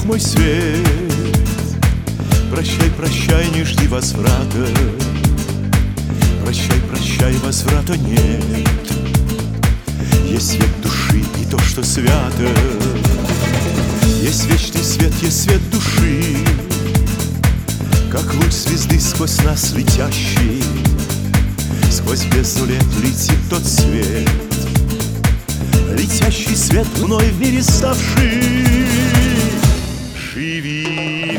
мой свет. Прощай, прощай, не жди возврата. Прощай, прощай, возврата нет. Есть свет души и то, что свято. Есть вечный свет, есть свет души, как луч звезды сквозь нас летящий. Сквозь бездну лет летит тот свет, летящий свет, вновь в мире ставший. Живи,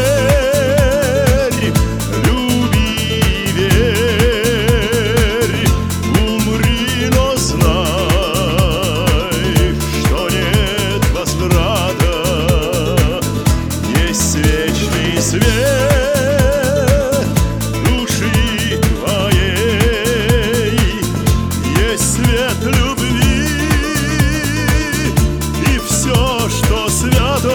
верь, люби, верь, умри, но знай, что нет возврата. Есть вечный свет души твоей, есть свет любви и все, что свято.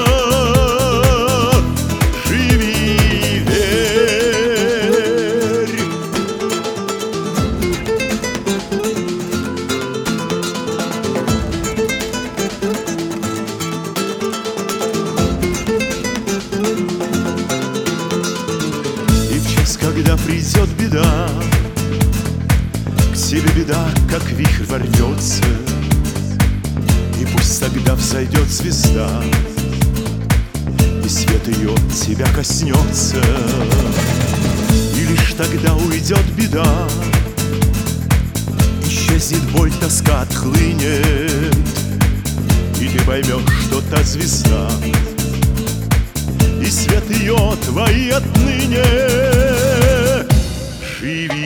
Когда придет беда, к тебе беда, как вихрь ворвется, и пусть тогда взойдет звезда, и свет ее тебя коснется. И лишь тогда уйдет беда, исчезнет боль, тоска отхлынет, и ты поймешь, что та звезда и свет ее твои отныне. Живи.